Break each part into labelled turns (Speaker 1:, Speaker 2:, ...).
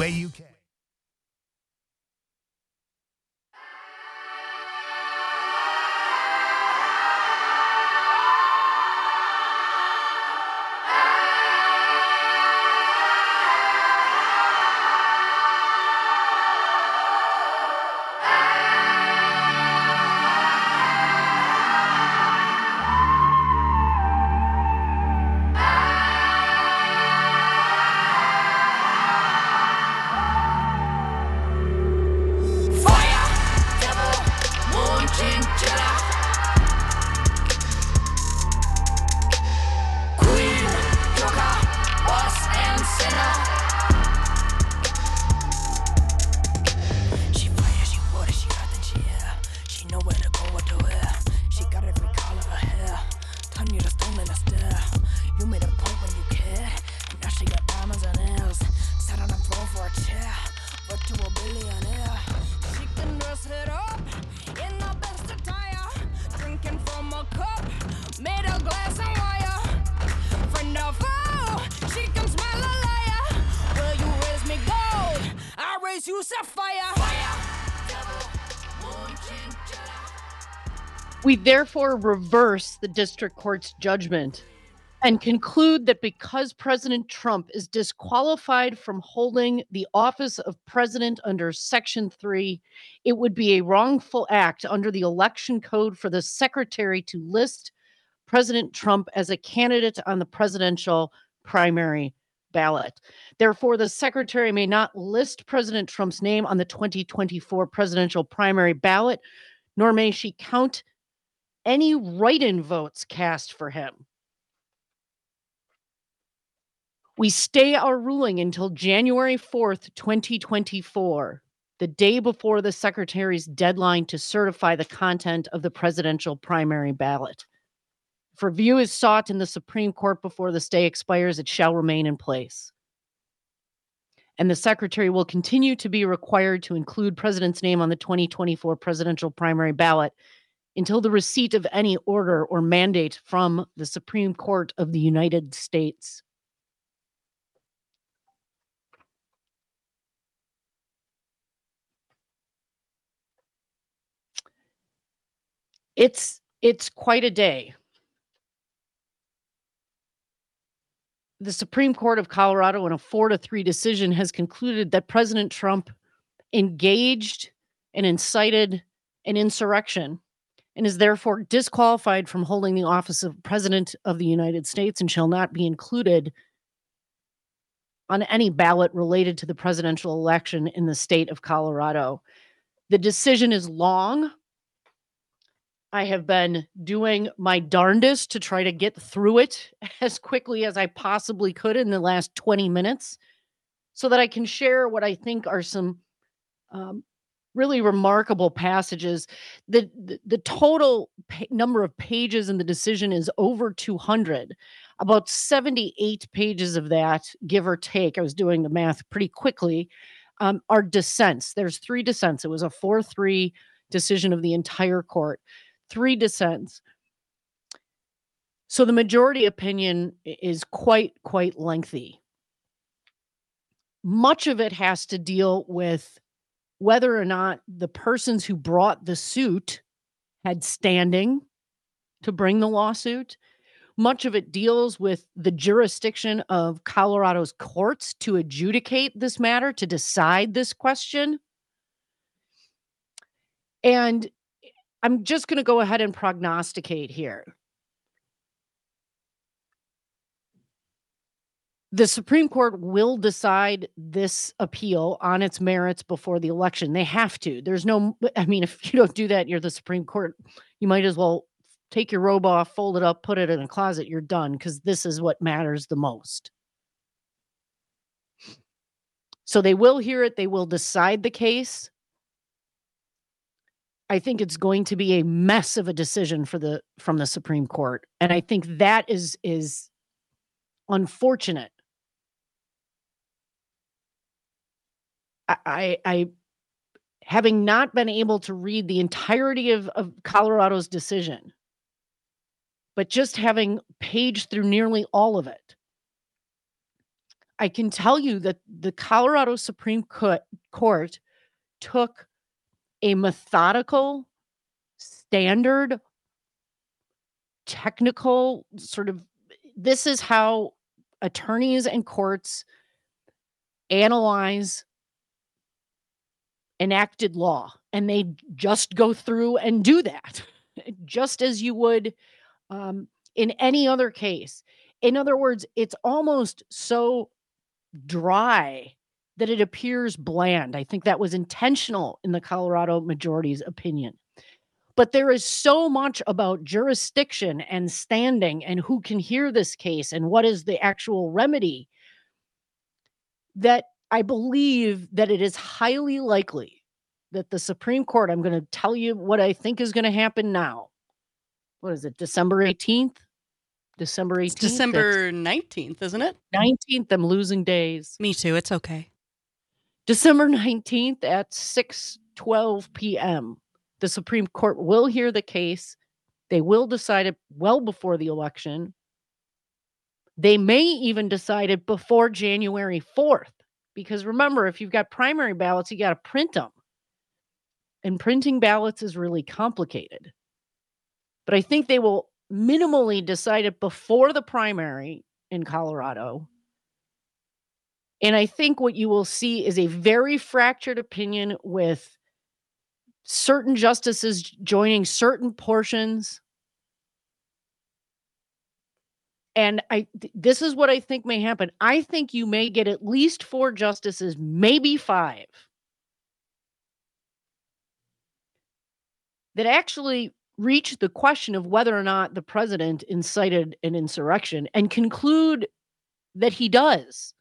Speaker 1: WAUK.
Speaker 2: We therefore reverse the district court's judgment and conclude that because President Trump is disqualified from holding the office of president under Section 3, it would be a wrongful act under the election code for the secretary to list President Trump as a candidate on the presidential primary ballot. Therefore, the secretary may not list President Trump's name on the 2024 presidential primary ballot, nor may she count any write-in votes cast for him. We stay our ruling until January 4th, 2024, the day before the secretary's deadline to certify the content of the presidential primary ballot. If review is sought in the Supreme Court before the stay expires, it shall remain in place. And the secretary will continue to be required to include president's name on the 2024 presidential primary ballot until the receipt of any order or mandate from the Supreme Court of the United States. It's quite a day. The Supreme Court of Colorado, in a 4-3 decision, has concluded that President Trump engaged and incited an insurrection and is therefore disqualified from holding the office of President of the United States and shall not be included on any ballot related to the presidential election in the state of Colorado. The decision is long. I have been doing my darndest to try to get through it as quickly as I possibly could in the last 20 minutes so that I can share what I think are some really remarkable passages. The total number of pages in the decision is over 200. About 78 pages of that, give or take, I was doing the math pretty quickly, are dissents. There's 3 dissents. It was a 4-3 decision of the entire court. 3 dissents. So the majority opinion is quite lengthy. Much of it has to deal with whether or not the persons who brought the suit had standing to bring the lawsuit. Much of it deals with the jurisdiction of Colorado's courts to adjudicate this matter, to decide this question. And I'm just going to go ahead and prognosticate here. The Supreme Court will decide this appeal on its merits before the election. They have to. There's no, I mean, if you don't do that, you're the Supreme Court. You might as well take your robe off, fold it up, put it in a closet. You're done, because this is what matters the most. So they will hear it. They will decide the case. I think it's going to be a mess of a decision from the Supreme Court. And I think that is unfortunate. I having not been able to read the entirety of Colorado's decision, but just having paged through nearly all of it, I can tell you that the Colorado Supreme Court took a methodical, standard, technical sort of, this is how attorneys and courts analyze enacted law, and they just go through and do that, just as you would in any other case. In other words, it's almost so dry that it appears bland. I think that was intentional in the Colorado majority's opinion. But there is so much about jurisdiction and standing and who can hear this case and what is the actual remedy that I believe that it is highly likely that the Supreme Court, I'm going to tell you what I think is going to happen now. What is it, December 18th? December 18th?
Speaker 1: It's December 19th, isn't it?
Speaker 2: 19th, I'm losing days.
Speaker 1: Me too, it's okay.
Speaker 2: December 19th at 6:12 p.m. The Supreme Court will hear the case. They will decide it well before the election. They may even decide it before January 4th. Because remember, if you've got primary ballots, you got to print them. And printing ballots is really complicated. But I think they will minimally decide it before the primary in Colorado. And I think what you will see is a very fractured opinion with certain justices joining certain portions. And this is what I think may happen. I think you may get at least 4 justices, maybe 5, that actually reach the question of whether or not the president incited an insurrection and conclude that he does.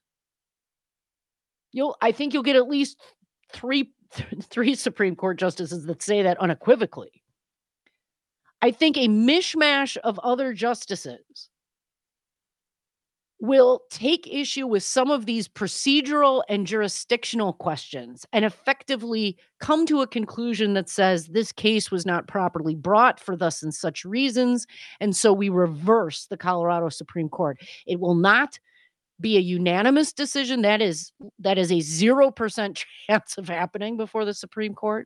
Speaker 2: I think you'll get at least three Supreme Court justices that say that unequivocally. I think a mishmash of other justices will take issue with some of these procedural and jurisdictional questions and effectively come to a conclusion that says this case was not properly brought for thus and such reasons, and so we reverse the Colorado Supreme Court. It will not be a unanimous decision. That is a 0% chance of happening before the Supreme Court.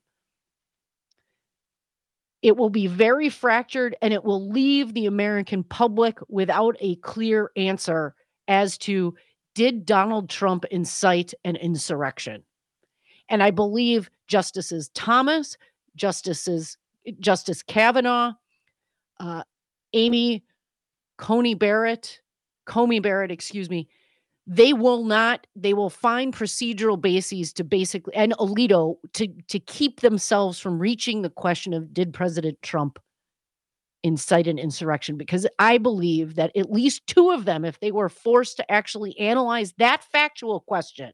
Speaker 2: It will be very fractured, and it will leave the American public without a clear answer as to, did Donald Trump incite an insurrection? And I believe Justices Thomas, Justice Kavanaugh, Amy Coney Barrett, they will find procedural bases to basically, and Alito, to keep themselves from reaching the question of, did President Trump incite an insurrection? Because I believe that at least 2 of them, if they were forced to actually analyze that factual question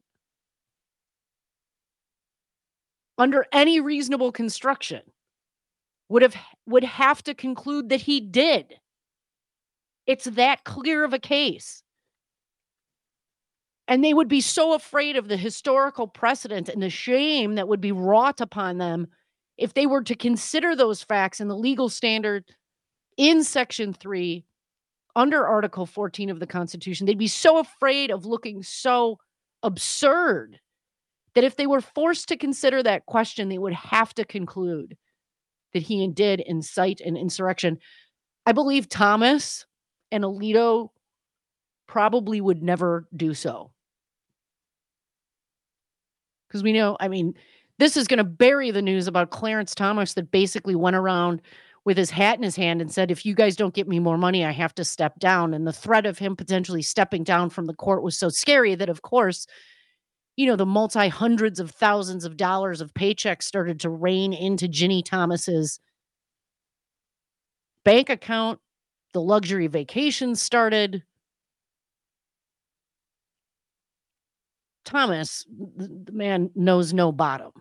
Speaker 2: under any reasonable construction, would have to conclude that he did. It's that clear of a case. And they would be so afraid of the historical precedent and the shame that would be wrought upon them if they were to consider those facts and the legal standard in Section 3 under Article 14 of the Constitution. They'd be so afraid of looking so absurd that if they were forced to consider that question, they would have to conclude that he did incite an insurrection. I believe Thomas and Alito probably would never do so. Because we know, this is going to bury the news about Clarence Thomas that basically went around with his hat in his hand and said, if you guys don't get me more money, I have to step down. And the threat of him potentially stepping down from the court was so scary that, of course, the multi-hundreds of thousands of dollars of paychecks started to rain into Ginny Thomas's bank account. The luxury vacations started. Thomas, the man knows no bottom.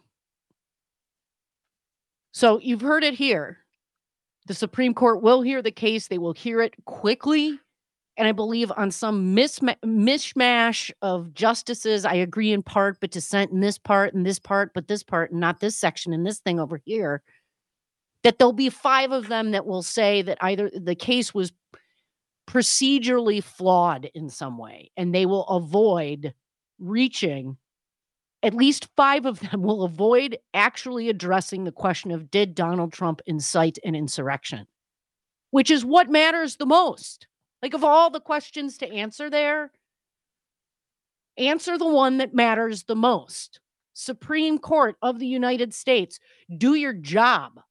Speaker 2: So you've heard it here. The Supreme Court will hear the case. They will hear it quickly. And I believe on some mishmash of justices, I agree in part, but dissent in this part, and this part, but this part, and not this section, and this thing over here, that there'll be 5 of them that will say that either the case was procedurally flawed in some way, and they will avoid reaching, at least 5 of them will avoid actually addressing the question of, did Donald Trump incite an insurrection? Which is what matters the most. Like, of all the questions to answer there, answer the one that matters the most. Supreme Court of the United States, do your job.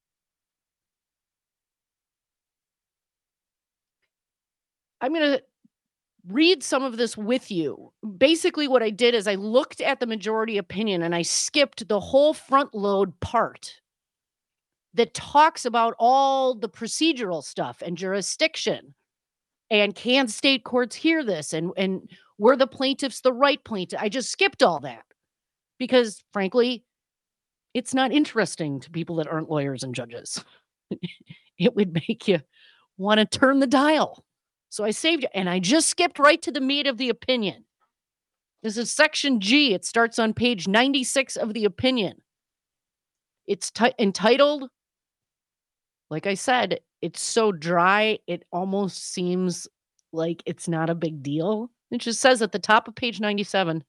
Speaker 2: I'm going to read some of this with you. Basically, what I did is I looked at the majority opinion and I skipped the whole front load part that talks about all the procedural stuff and jurisdiction. And can state courts hear this? And were the plaintiffs the right plaintiff? I just skipped all that because, frankly, it's not interesting to people that aren't lawyers and judges. It would make you want to turn the dial. So I saved it, and I just skipped right to the meat of the opinion. This is section G. It starts on page 96 of the opinion. It's entitled, like I said, it's so dry, it almost seems like it's not a big deal. It just says at the top of page 96,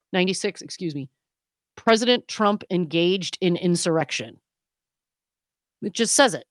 Speaker 2: President Trump engaged in insurrection. It just says it.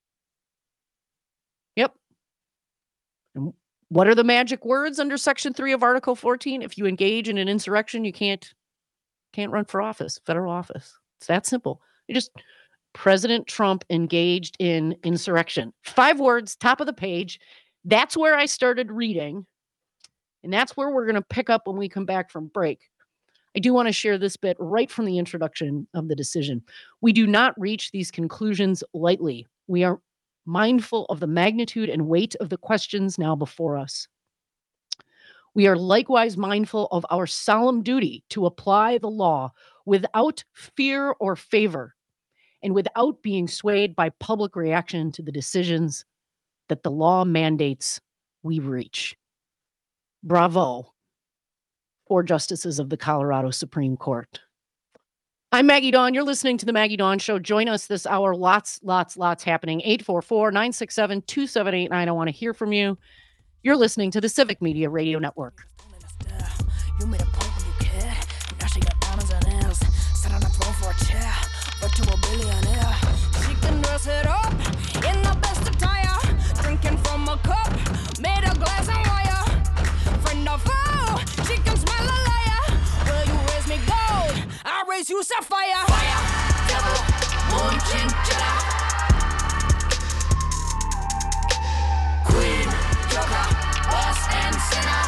Speaker 2: Yep. And what are the magic words under section 3 of Article 14? If you engage in an insurrection, you can't run for office, federal office. It's that simple. President Trump engaged in insurrection. 5 words, top of the page. That's where I started reading. And that's where we're going to pick up when we come back from break. I do want to share this bit right from the introduction of the decision. We do not reach these conclusions lightly. We are mindful of the magnitude and weight of the questions now before us. We are likewise mindful of our solemn duty to apply the law without fear or favor, and without being swayed by public reaction to the decisions that the law mandates we reach. Bravo, 4 justices of the Colorado Supreme Court. I'm Maggie Dawn. You're listening to The Maggie Dawn Show. Join us this hour. Lots happening. 844-967-2789. I want to hear from you. You're listening to the Civic Media Radio Network.
Speaker 3: You made a point when you care. Now she got diamonds and nails. Sat on a throne for a chair. Virtual billionaire. She can dress it up in the best attire. Drinking from a cup made of glass and wire. Friend or foe, she can smell a liar. Will you raise me gold? I'll raise you sapphire. Fire, devil, moon, chinchilla. Queen, joker, boss and sinner.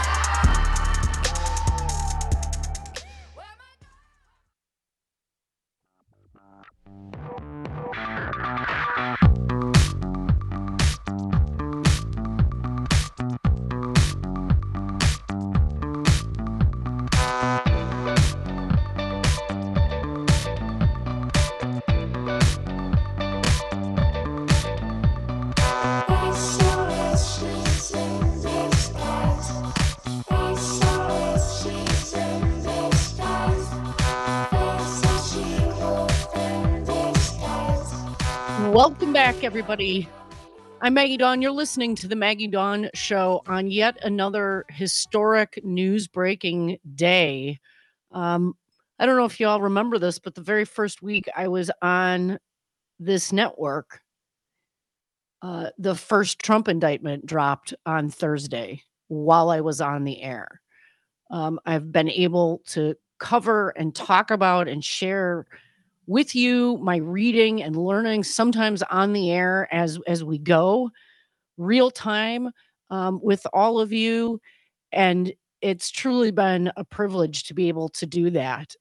Speaker 2: Welcome back, everybody. I'm Maggie Dawn. You're listening to The Maggie Dawn Show on yet another historic news-breaking day. I don't know if you all remember this, but the very first week I was on this network, the first Trump indictment dropped on Thursday while I was on the air. I've been able to cover and talk about and share with you my reading and learning, sometimes on the air as we go, real time, with all of you. And it's truly been a privilege to be able to do that.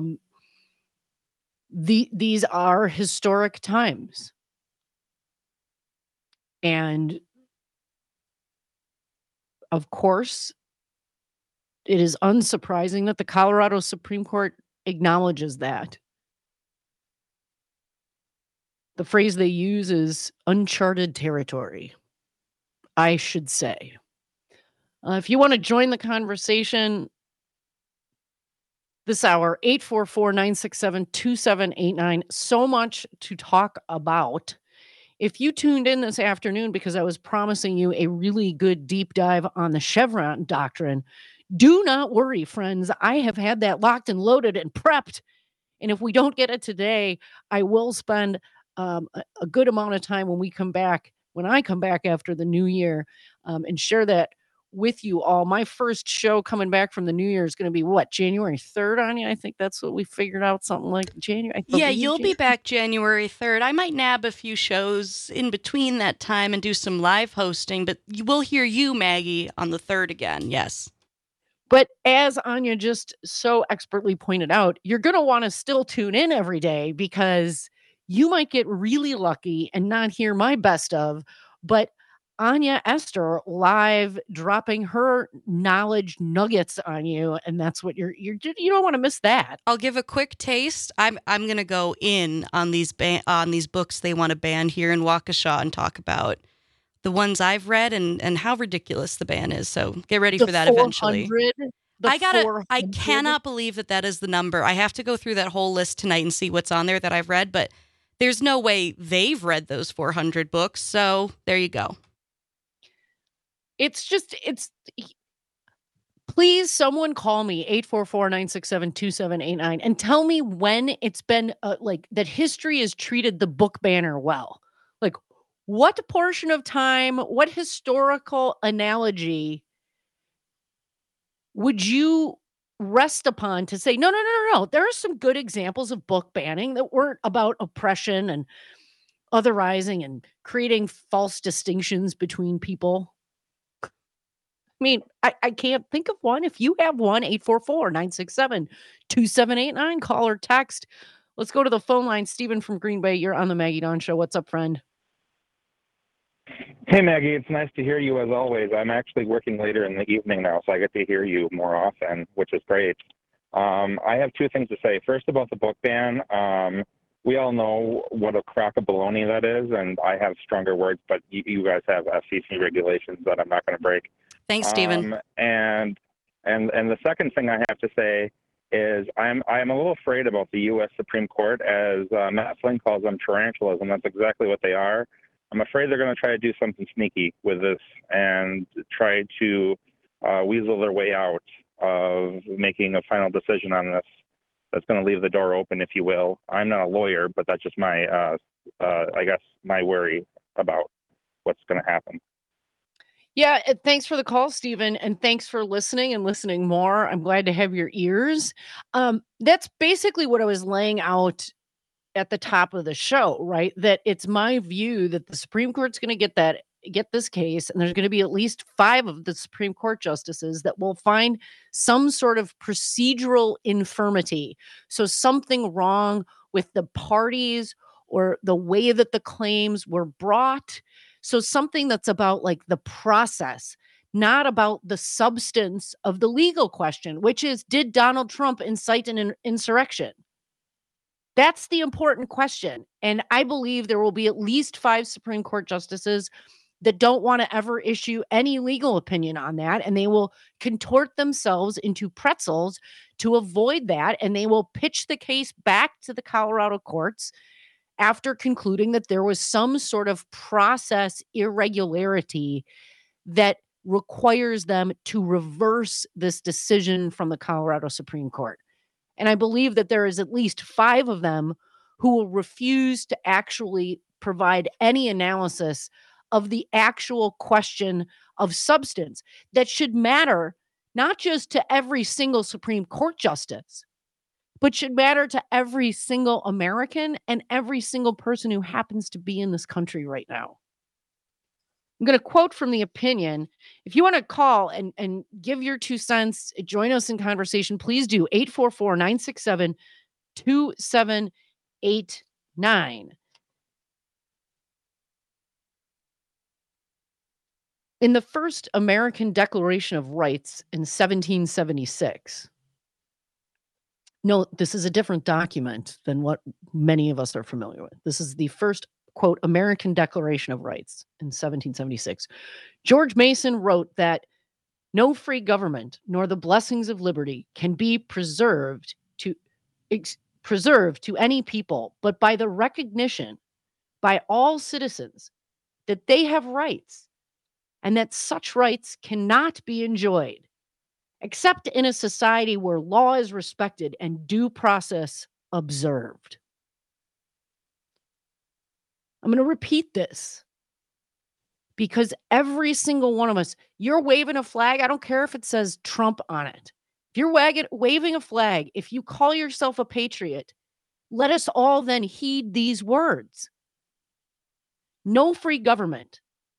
Speaker 2: These are historic times. And of course, it is unsurprising that the Colorado Supreme Court acknowledges that. The phrase they use is uncharted territory, I should say. If you want to join the conversation this hour, 844-967-2789. So much to talk about. If you tuned in this afternoon because I was promising you a really good deep dive on the Chevron doctrine, do not worry, friends. I have had that locked and loaded and prepped. And if we don't get it today, I will spend a good amount of time when I come back after the new year, and share that with you all. My first show coming back from the new year is going to be what, January 3rd, Anya? I think that's what we figured out, something like January. I
Speaker 1: Yeah,
Speaker 2: believe
Speaker 1: you'll be
Speaker 2: January.
Speaker 1: back January 3rd. I might nab a few shows in between that time and do some live hosting, but we'll hear you, Maggie, on the 3rd again. Yes.
Speaker 2: But as Anya just so expertly pointed out, you're going to want to still tune in every day because you might get really lucky and not hear my best of, but Anya Esther live dropping her knowledge nuggets on you, and that's what you don't want to miss that.
Speaker 1: I'll give a quick taste. I'm going to go in on these books they want to ban here in Waukesha and talk about the ones I've read and how ridiculous the ban is. So get ready for that eventually. I cannot believe that is the number. I have to go through that whole list tonight and see what's on there that I've read, but there's no way they've read those 400 books. So there you go.
Speaker 2: Please, someone call me 844-967-2789 and tell me when it's been that history has treated the book banner well. Like, what portion of time, what historical analogy would you rest upon to say, no, there are some good examples of book banning that weren't about oppression and otherizing and creating false distinctions between people? I mean, I can't think of one. If you have one, 844-967-2789, call or text. Let's go to the phone line. Stephen from Green Bay, you're on the Maggie Dawn Show. What's up, friend?
Speaker 4: Hey, Maggie, it's nice to hear you as always. I'm actually working later in the evening now, so I get to hear you more often, which is great. I have two things to say. First, about the book ban. We all know what a crock of baloney that is, and I have stronger words, but you guys have FCC regulations that I'm not going to break.
Speaker 1: Thanks, Stephen.
Speaker 4: And the second thing I have to say is I'm a little afraid about the U.S. Supreme Court, as Matt Flynn calls them, tarantulas, and that's exactly what they are. I'm afraid they're going to try to do something sneaky with this and try to weasel their way out of making a final decision on this. That's going to leave the door open, if you will. I'm not a lawyer, but that's just my, I guess, my worry about what's going to happen.
Speaker 2: Yeah, thanks for the call, Stephen, and thanks for listening and listening more. I'm glad to have your ears. That's basically what I was laying out at the top of the show, right? That it's my view that the Supreme Court's going to get this case, and there's going to be at least 5 of the Supreme Court justices that will find some sort of procedural infirmity. So something wrong with the parties or the way that the claims were brought. So something that's about like the process, not about the substance of the legal question, which is, did Donald Trump incite an insurrection? That's the important question. And I believe there will be at least 5 Supreme Court justices that don't want to ever issue any legal opinion on that. And they will contort themselves into pretzels to avoid that. And they will pitch the case back to the Colorado courts after concluding that there was some sort of process irregularity that requires them to reverse this decision from the Colorado Supreme Court. And I believe that there is at least 5 of them who will refuse to actually provide any analysis of the actual question of substance that should matter not just to every single Supreme Court justice, but should matter to every single American and every single person who happens to be in this country right now. I'm going to quote from the opinion. If you want to call and give your 2 cents, join us in conversation, please do. 844-967-2789. In the first American Declaration of Rights in 1776, no, this is a different document than what many of us are familiar with. This is the first, quote, American Declaration of Rights in 1776. George Mason wrote that no free government nor the blessings of liberty can be preserved to any people, but by the recognition by all citizens that they have rights and that such rights cannot be enjoyed except in a society where law is respected and due process observed. I'm going to repeat this because every single one of us, you're waving a flag. I don't care if it says Trump on it. If you're waving a flag, if you call yourself a patriot, let us all then heed these words. No free government,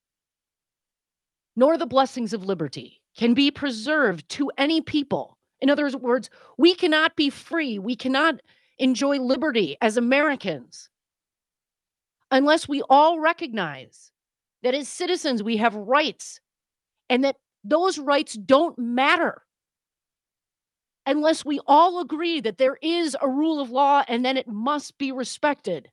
Speaker 2: nor the blessings of liberty, can be preserved to any people. In other words, we cannot be free. We cannot enjoy liberty as Americans unless we all recognize that as citizens we have rights and that those rights don't matter unless we all agree that there is a rule of law and then it must be respected.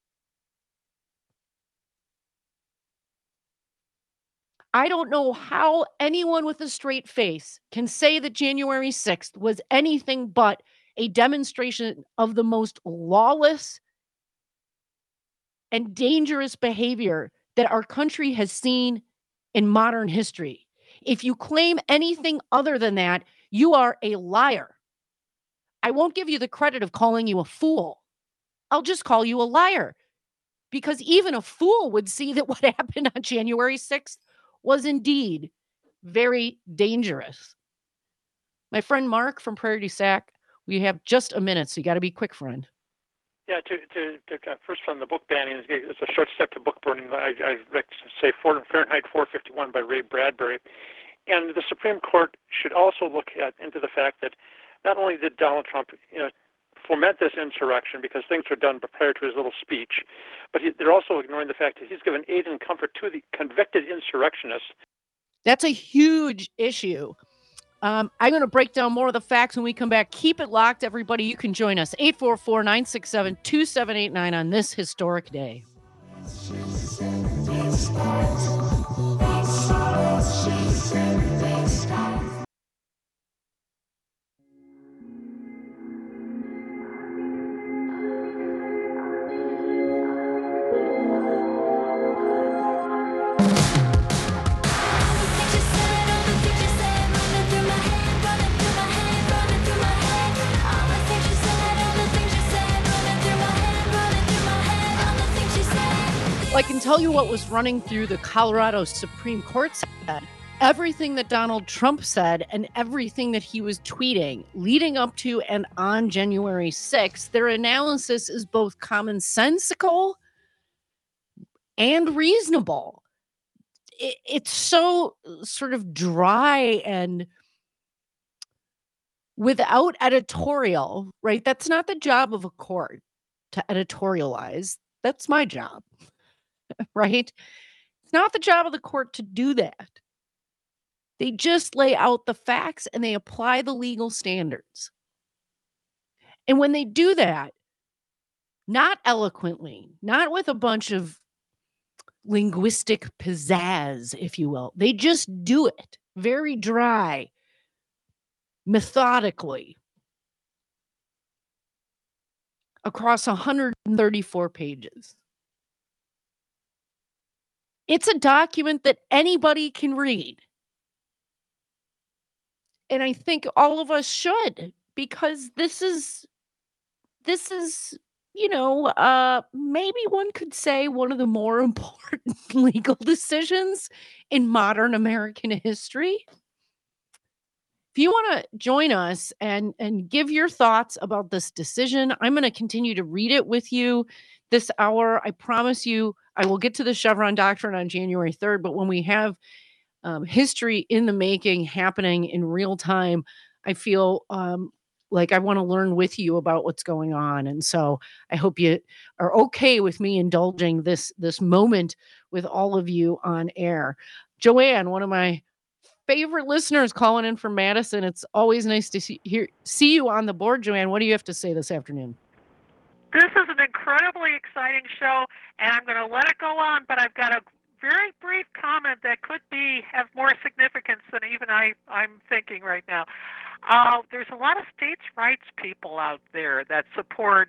Speaker 2: I don't know how anyone with a straight face can say that January 6th was anything but a demonstration of the most lawless and dangerous behavior that our country has seen in modern history. If you claim anything other than that, you are a liar. I won't give you the credit of calling you a fool. I'll just call you a liar, because even a fool would see that what happened on January 6th was indeed very dangerous. My friend Mark from Prairie du Sac, we have just a minute, so you got to be quick, friend.
Speaker 5: Yeah, to first on the book banning, it's a short step to book burning. I say Fahrenheit 451 by Ray Bradbury. And the Supreme Court should also look into the fact that not only did Donald Trump foment this insurrection because things were done prior to his little speech, but they're also ignoring the fact that he's given aid and comfort to the convicted insurrectionists.
Speaker 2: That's a huge issue. I'm going to break down more of the facts when we come back. Keep it locked, everybody. You can join us, 844-967-2789 on this historic day. I can tell you what was running through the Colorado Supreme Court said. Everything that Donald Trump said and everything that he was tweeting leading up to and on January 6th, their analysis is both commonsensical and reasonable. It's so sort of dry and without editorial, right? That's not the job of a court to editorialize. That's my job. Right? It's not the job of the court to do that. They just lay out the facts and they apply the legal standards. And when they do that, not eloquently, not with a bunch of linguistic pizzazz, if you will, they just do it very dry, methodically, across 134 pages. It's a document that anybody can read. And I think all of us should, because this is, maybe one could say one of the more important legal decisions in modern American history. If you want to join us and give your thoughts about this decision, I'm going to continue to read it with you this hour. I promise you, I will get to the Chevron doctrine on January 3rd, but when we have history in the making happening in real time, I feel like I want to learn with you about what's going on. And so I hope you are okay with me indulging this moment with all of you on air. Joanne, one of my favorite listeners calling in from Madison. It's always nice to see you on the board, Joanne. What do you have to say this afternoon?
Speaker 6: This is an incredibly exciting show, and I'm going to let it go on, but I've got a very brief comment that could have more significance than even I'm thinking right now. There's a lot of states' rights people out there that support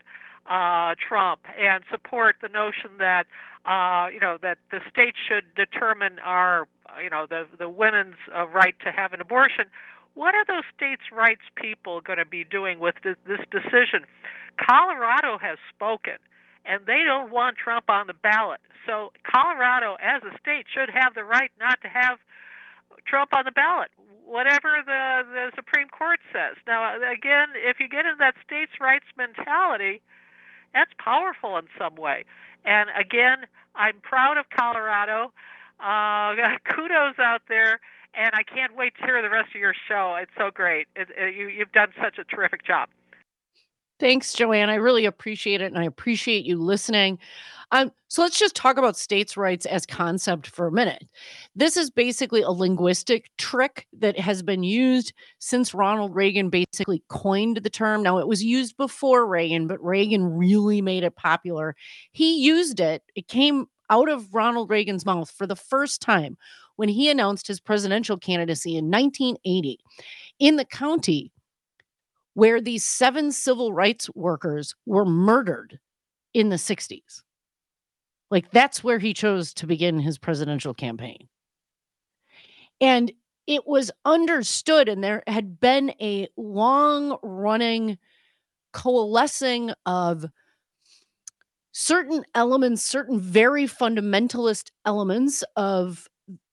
Speaker 6: Trump and support the notion that that the states should determine our the women's right to have an abortion. What are those states' rights people going to be doing with this decision? Colorado has spoken, and they don't want Trump on the ballot. So Colorado, as a state, should have the right not to have Trump on the ballot, whatever the Supreme Court says. Now, again, if you get into that states' rights mentality, that's powerful in some way. And again, I'm proud of Colorado. Kudos out there. And I can't wait to hear the rest of your show. It's so great. You've done such a terrific job.
Speaker 2: Thanks, Joanne. I really appreciate it, and I appreciate you listening. So let's just talk about states' rights as concept for a minute. This is basically a linguistic trick that has been used since Ronald Reagan basically coined the term. Now, it was used before Reagan, but Reagan really made it popular. He used it. It came out of Ronald Reagan's mouth for the first time when he announced his presidential candidacy in 1980 in the county where these 7 civil rights workers were murdered in the 60s. Like, that's where he chose to begin his presidential campaign. And it was understood, and there had been a long-running coalescing of certain elements, certain very fundamentalist elements of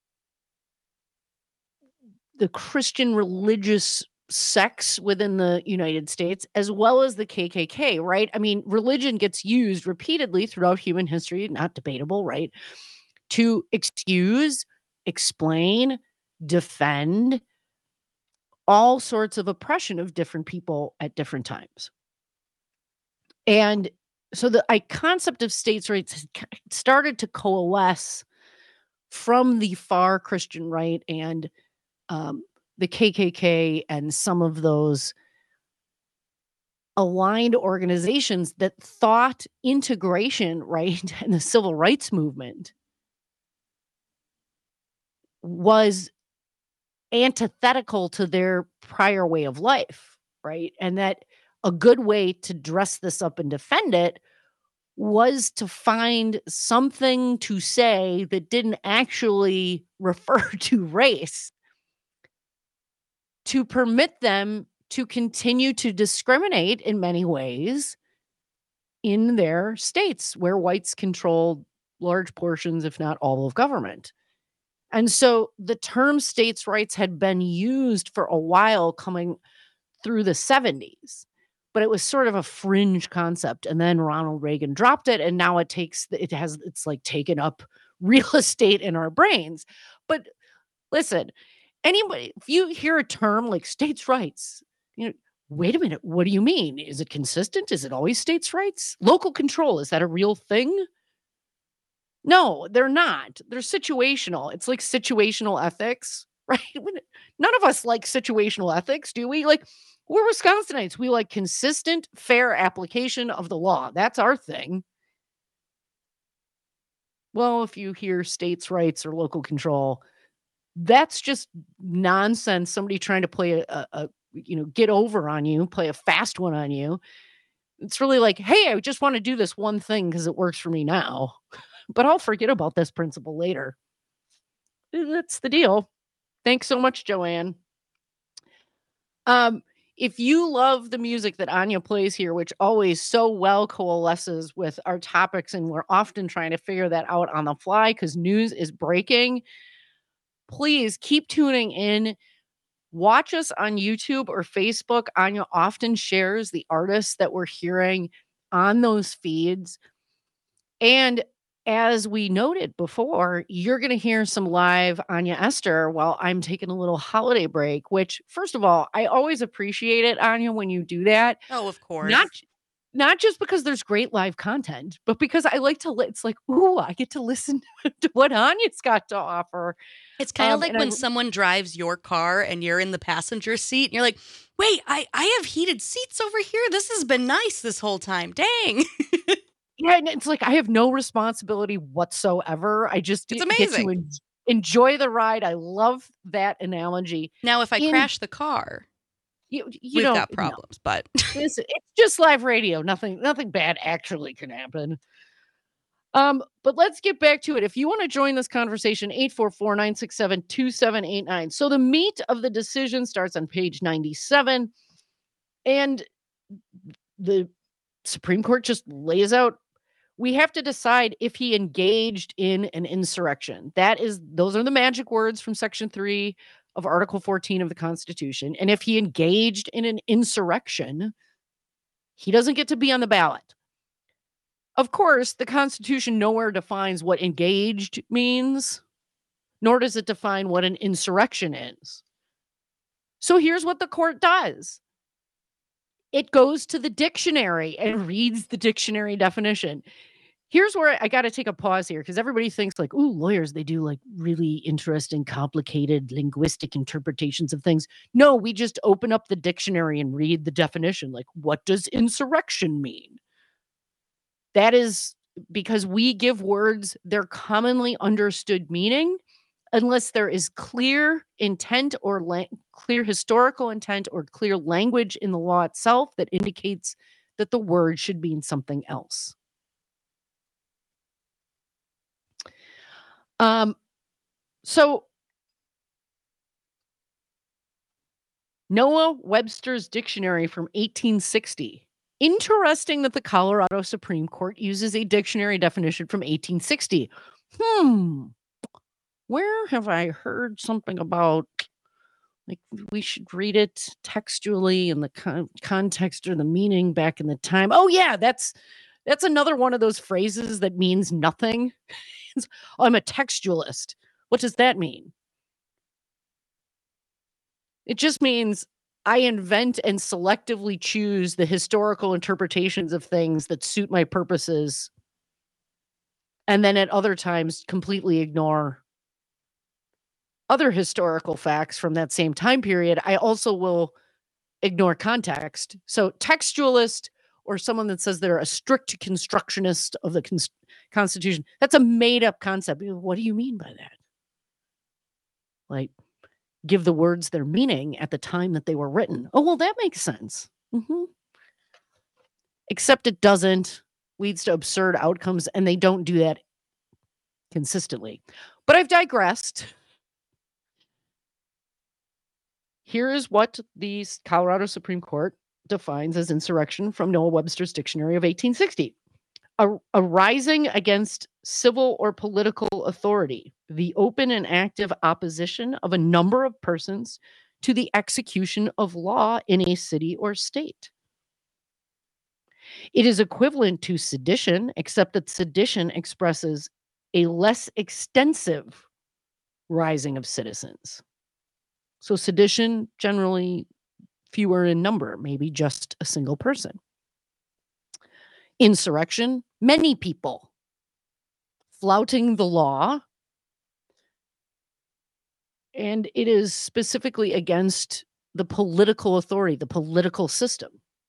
Speaker 2: the Christian religious sects within the United States, as well as the KKK, right? I mean, religion gets used repeatedly throughout human history, not debatable, right? To excuse, explain, defend all sorts of oppression of different people at different times. And so the concept of states' rights started to coalesce from the far Christian right and the KKK and some of those aligned organizations that thought integration, right, and the civil rights movement was antithetical to their prior way of life, right? And that a good way to dress this up and defend it was to find something to say that didn't actually refer to race, to permit them to continue to discriminate in many ways in their states where whites controlled large portions, if not all, of government. And so the term states' rights had been used for a while coming through the 70s, but it was sort of a fringe concept. And then Ronald Reagan dropped it, and now it's like taken up real estate in our brains. But listen, anybody, if you hear a term like states' rights, wait a minute, what do you mean? Is it consistent? Is it always states' rights? Local control, is that a real thing? No, they're not. They're situational. It's like situational ethics, right? None of us like situational ethics, do we? Like, we're Wisconsinites. We like consistent, fair application of the law. That's our thing. Well, if you hear states' rights or local control, that's just nonsense. Somebody trying to play get over on you, play a fast one on you. It's really like, hey, I just want to do this one thing because it works for me now, but I'll forget about this principle later. That's the deal. Thanks so much, Joanne. If you love the music that Anya plays here, which always so well coalesces with our topics, and we're often trying to figure that out on the fly because news is breaking, please keep tuning in. Watch us on YouTube or Facebook. Anya often shares the artists that we're hearing on those feeds. And as we noted before, you're going to hear some live Anya Esther while I'm taking a little holiday break, which, first of all, I always appreciate it, Anya, when you do that.
Speaker 1: Oh, of course.
Speaker 2: Not just because there's great live content, but because I like to, it's like, ooh, I get to listen to what Anya's got to offer.
Speaker 1: It's kind of like when someone drives your car and you're in the passenger seat and you're like, wait, I have heated seats over here. This has been nice this whole time. Dang.
Speaker 2: Yeah, and it's like I have no responsibility whatsoever. I just
Speaker 1: it's amazing.
Speaker 2: Get to enjoy the ride. I love that analogy.
Speaker 1: Now, if I crash the car.
Speaker 2: You
Speaker 1: We've
Speaker 2: don't
Speaker 1: got
Speaker 2: know.
Speaker 1: problems, but
Speaker 2: It's just live radio. Nothing bad actually can happen. But let's get back to it. If you want to join this conversation, 844-967-2789. So the meat of the decision starts on page 97, and the Supreme Court just lays out, we have to decide if he engaged in an insurrection. Those are the magic words from Section 3 of Article 14 of the Constitution. And if he engaged in an insurrection, he doesn't get to be on the ballot. Of course, the Constitution nowhere defines what engaged means, nor does it define what an insurrection is. So here's what the court does. It goes to the dictionary and reads the dictionary definition. Here's where I got to take a pause here, because everybody thinks like, ooh, lawyers, they do like really interesting, complicated linguistic interpretations of things. No, we just open up the dictionary and read the definition. Like, what does insurrection mean? That is because we give words their commonly understood meaning unless there is clear intent or clear historical intent or clear language in the law itself that indicates that the word should mean something else. So Noah Webster's dictionary from 1860. Interesting that the Colorado Supreme Court uses a dictionary definition from 1860. Where have I heard something about, like, we should read it textually in the context or the meaning back in the time? Oh yeah, that's another one of those phrases that means nothing. I'm a textualist. What does that mean? It just means I invent and selectively choose the historical interpretations of things that suit my purposes, and then at other times completely ignore other historical facts from that same time period. I also will ignore context. So textualist, or someone that says they're a strict constructionist of the Constitution, that's a made-up concept. What do you mean by that? Like, give the words their meaning at the time that they were written. Oh, well, that makes sense. Except it doesn't, leads to absurd outcomes, and they don't do that consistently. But I've digressed. Here is what the Colorado Supreme Court defines as insurrection from Noah Webster's dictionary of 1860. A rising against civil or political authority, the open and active opposition of a number of persons to the execution of law in a city or state. It is equivalent to sedition, except that sedition expresses a less extensive rising of citizens. So sedition, generally fewer in number, maybe just a single person. Insurrection, many people. Flouting the law. And it is specifically against the political authority, the political system.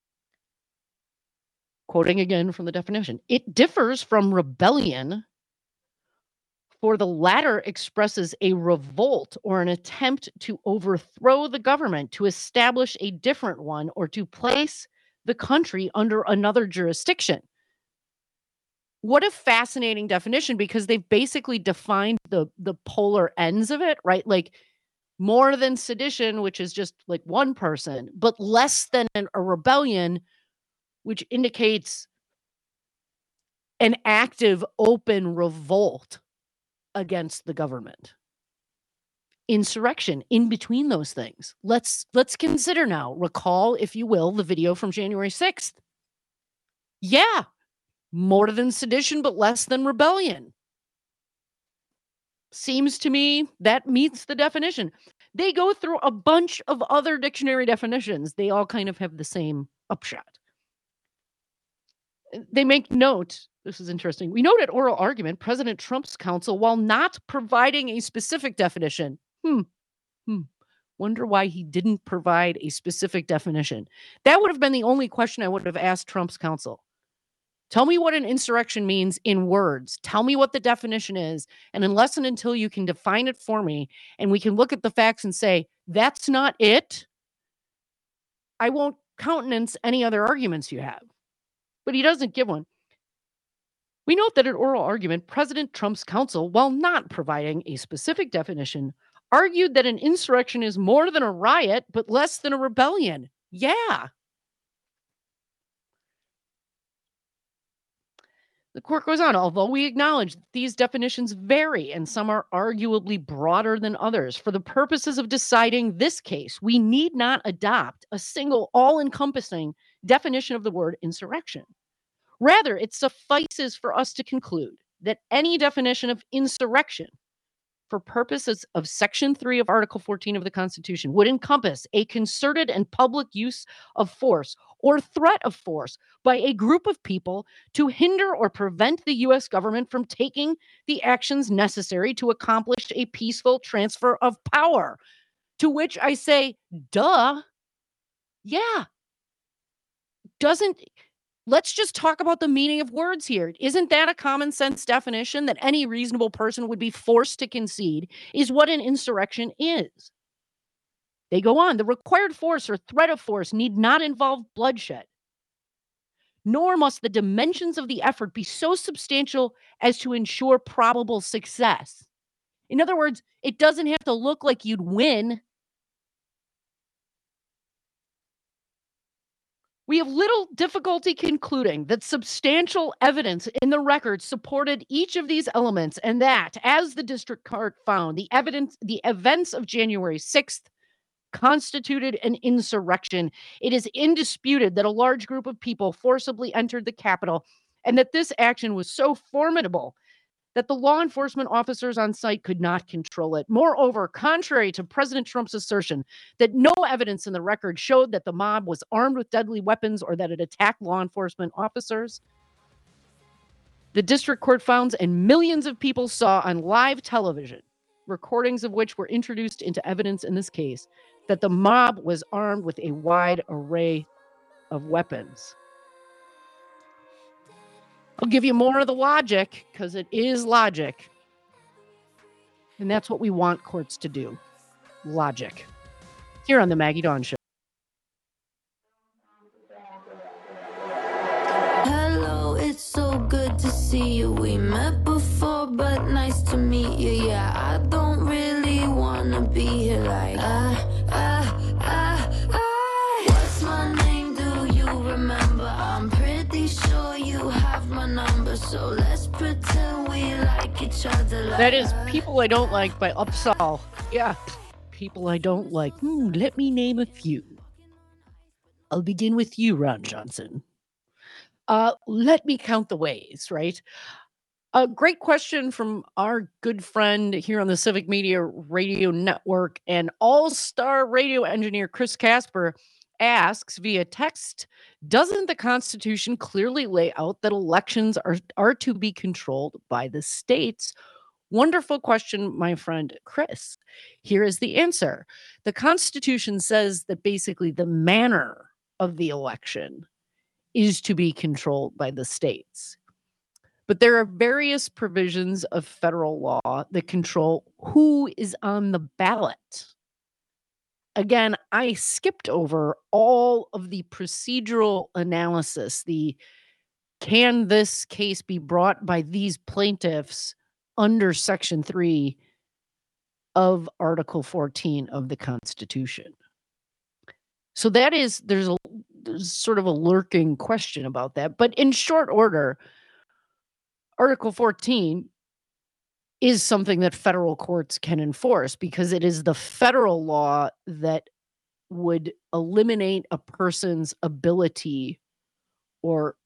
Speaker 2: Quoting again from the definition, it differs from rebellion, for the latter expresses a revolt or an attempt to overthrow the government, to establish a different one, or to place the country under another jurisdiction. What a fascinating definition, because they've basically defined the polar ends of it, right? Like more than sedition, which is just like one person, but less than a rebellion, which indicates an active, open revolt against the government. Insurrection in between those things. Let's consider now. Recall, if you will, the video from January 6th. Yeah, more than sedition, but less than rebellion. Seems to me that meets the definition. They go through a bunch of other dictionary definitions. They all kind of have the same upshot. They make note, this is interesting. We note at oral argument, President Trump's counsel, while not providing a specific definition. Wonder why he didn't provide a specific definition. That would have been the only question I would have asked Trump's counsel. Tell me what an insurrection means in words. Tell me what the definition is. And unless and until you can define it for me, and we can look at the facts and say, that's not it, I won't countenance any other arguments you have. But he doesn't give one. We note that in oral argument, President Trump's counsel, while not providing a specific definition, argued that an insurrection is more than a riot, but less than a rebellion. Yeah. The court goes on, although we acknowledge that these definitions vary and some are arguably broader than others, for the purposes of deciding this case, we need not adopt a single all-encompassing definition of the word insurrection. Rather, it suffices for us to conclude that any definition of insurrection for purposes of Section 3 of Article 14 of the Constitution would encompass a concerted and public use of force or threat of force by a group of people to hinder or prevent the U.S. government from taking the actions necessary to accomplish a peaceful transfer of power. To which I say, duh. Yeah. Let's just talk about the meaning of words here. Isn't that a common sense definition that any reasonable person would be forced to concede is what an insurrection is? They go on, the required force or threat of force need not involve bloodshed, nor must the dimensions of the effort be so substantial as to ensure probable success. In other words, it doesn't have to look like you'd win. We have little difficulty concluding that substantial evidence in the record supported each of these elements, and that, as the district court found, the events of January 6th constituted an insurrection. It is indisputed that a large group of people forcibly entered the Capitol, and that this action was so formidable that the law enforcement officers on site could not control it. Moreover, contrary to President Trump's assertion that no evidence in the record showed that the mob was armed with deadly weapons or that it attacked law enforcement officers, the district court found, and millions of people saw on live television, recordings of which were introduced into evidence in this case, that the mob was armed with a wide array of weapons. I'll give you more of the logic because it is logic. And that's what we want courts to do. Logic. Here on the Maggie Dawn Show.
Speaker 3: Hello, it's so good to see you. We met before, but nice to meet you. Yeah, I don't really wanna be here like What's my name? Do you remember? I'm pretty sure you have my number, so let's pretend we like each other. Like
Speaker 2: that is People I Don't Like by Upsal. Yeah, people I don't like. Let me name a few. I'll begin with you, Ron Johnson. Let me count the ways, right? A great question from our good friend here on the Civic Media Radio Network and all-star radio engineer Chris Casper asks via text, doesn't the Constitution clearly lay out that elections are to be controlled by the states? Wonderful question, my friend Chris. Here is the answer. The Constitution says that basically the manner of the election is to be controlled by the states. But there are various provisions of federal law that control who is on the ballot. Again, I skipped over all of the procedural analysis. Can this case be brought by these plaintiffs under Section 3 of Article 14 of the Constitution? So there's sort of a lurking question about that. But in short order, Article 14 is something that federal courts can enforce because it is the federal law that would eliminate a person's ability or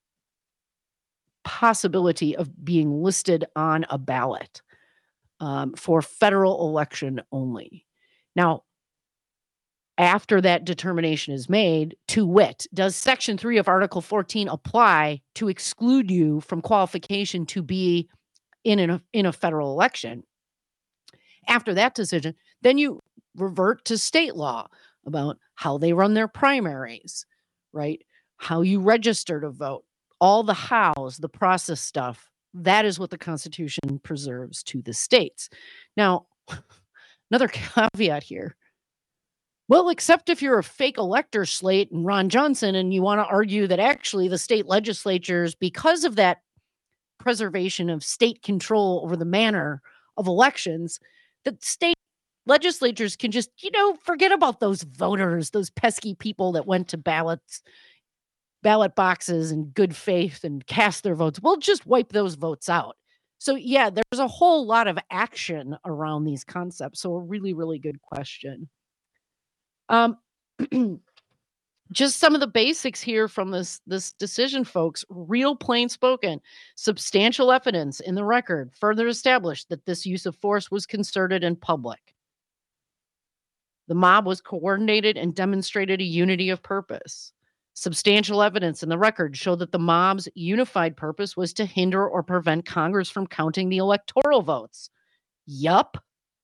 Speaker 2: possibility of being listed on a ballot for federal election only. Now, after that determination is made, to wit, does Section 3 of Article 14 apply to exclude you from qualification to be in a federal election? After that decision, then you revert to state law about how they run their primaries, right? How you register to vote, all the hows, the process stuff. That is what the Constitution preserves to the states. Now, another caveat here. Well, except if you're a fake elector slate and Ron Johnson and you want to argue that actually the state legislatures, because of that preservation of state control over the manner of elections, that state legislatures can just, forget about those voters, those pesky people that went to ballot boxes in good faith and cast their votes. We'll just wipe those votes out. So, yeah, there's a whole lot of action around these concepts. So, a really, really good question. Just some of the basics here from this decision, folks. Real plain spoken, substantial evidence in the record further established that this use of force was concerted and public. The mob was coordinated and demonstrated a unity of purpose. Substantial evidence in the record showed that the mob's unified purpose was to hinder or prevent Congress from counting the electoral votes. Yup.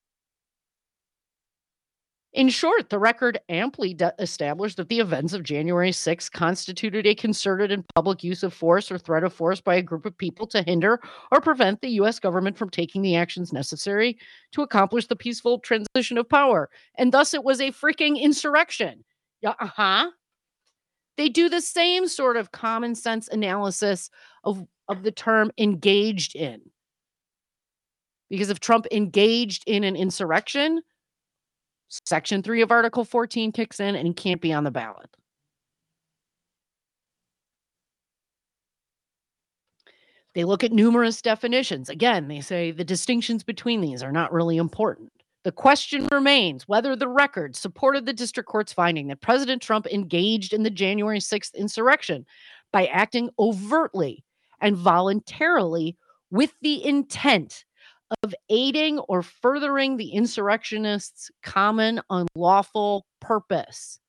Speaker 2: In short, the record amply established that the events of January 6 constituted a concerted and public use of force or threat of force by a group of people to hinder or prevent the U.S. government from taking the actions necessary to accomplish the peaceful transition of power. And thus it was a freaking insurrection. Yeah, They do the same sort of common sense analysis of the term engaged in. Because if Trump engaged in an insurrection, Section 3 of Article 14 kicks in and he can't be on the ballot. They look at numerous definitions. Again, they say the distinctions between these are not really important. The question remains whether the record supported the district court's finding that President Trump engaged in the January 6th insurrection by acting overtly and voluntarily with the intent of aiding or furthering the insurrectionists' common unlawful purpose.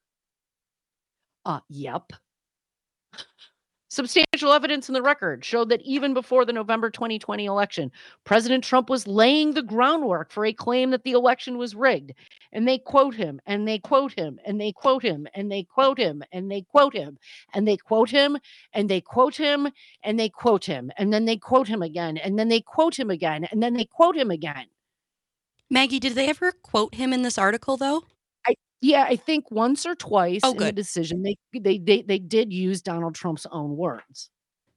Speaker 2: Yep. Substantial evidence in the record showed that even before the November 2020 election, President Trump was laying the groundwork for a claim that the election was rigged. And they quote him, and they quote him, and they quote him, and they quote him, and they quote him, and they quote him, and they quote him, and they quote him, and then they quote him again, and then they quote him again, and then they quote him again.
Speaker 1: Maggie, did they ever quote him in this article, though?
Speaker 2: Yeah, I think once or twice
Speaker 1: Oh,
Speaker 2: in the
Speaker 1: good.
Speaker 2: decision, they did use Donald Trump's own words.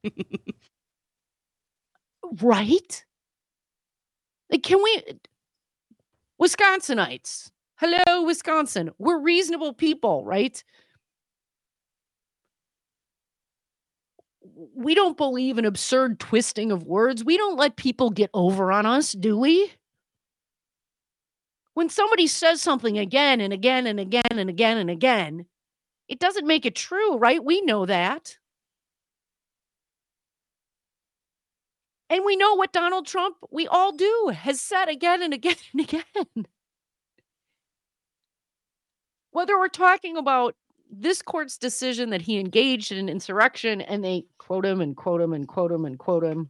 Speaker 2: Right? Like, can we, Wisconsinites, hello, Wisconsin, we're reasonable people, right? We don't believe in absurd twisting of words. We don't let people get over on us, do we? When somebody says something again and again and again and again and again, it doesn't make it true, right? We know that. And we know what Donald Trump, we all do, has said again and again and again. Whether we're talking about this court's decision that he engaged in an insurrection and they quote him and quote him and quote him and quote him.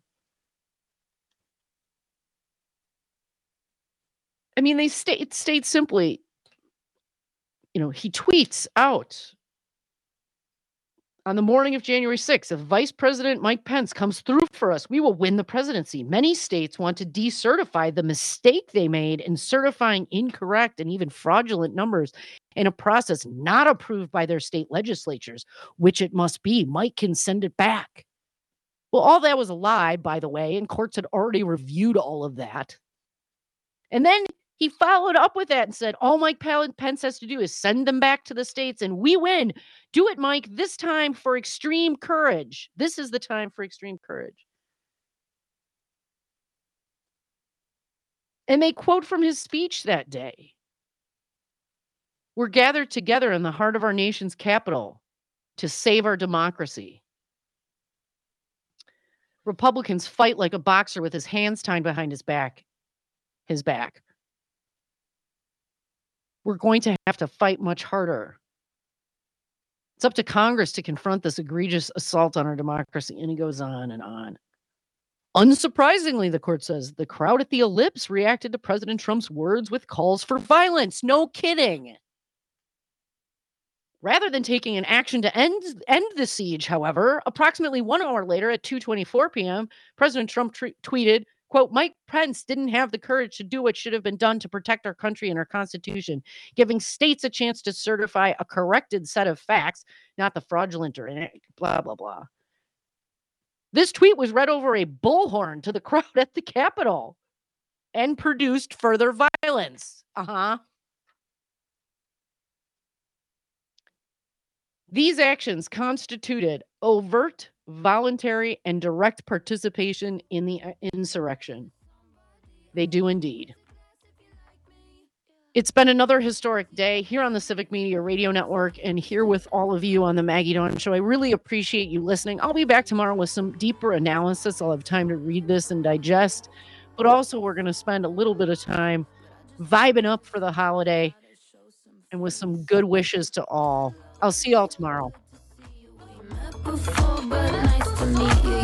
Speaker 2: I mean, they state simply, he tweets out on the morning of January 6th, if Vice President Mike Pence comes through for us, we will win the presidency. Many states want to decertify the mistake they made in certifying incorrect and even fraudulent numbers in a process not approved by their state legislatures, which it must be. Mike can send it back. Well, all that was a lie, by the way, and courts had already reviewed all of that. And then he followed up with that and said, all Mike Pence has to do is send them back to the states and we win. Do it, Mike, this time for extreme courage. This is the time for extreme courage. And they quote from his speech that day. We're gathered together in the heart of our nation's capital to save our democracy. Republicans fight like a boxer with his hands tied behind his back. We're going to have to fight much harder. It's up to Congress to confront this egregious assault on our democracy. And he goes on and on. Unsurprisingly, the court says, the crowd at the Ellipse reacted to President Trump's words with calls for violence. No kidding. Rather than taking an action to end the siege, however, approximately 1 hour later at 2:24 p.m., President Trump tweeted, Quote, Mike Pence didn't have the courage to do what should have been done to protect our country and our Constitution, giving states a chance to certify a corrected set of facts, not the fraudulent or blah, blah, blah. This tweet was read over a bullhorn to the crowd at the Capitol and produced further violence. These actions constituted overt, voluntary, and direct participation in the insurrection. They do indeed. It's been another historic day here on the Civic Media Radio Network and here with all of you on the Maggie Dawn Show. I really appreciate you listening. I'll be back tomorrow with some deeper analysis. I'll have time to read this and digest, but also we're going to spend a little bit of time vibing up for the holiday and with some good wishes to all. I'll see y'all tomorrow.
Speaker 3: Before, but nice to meet you.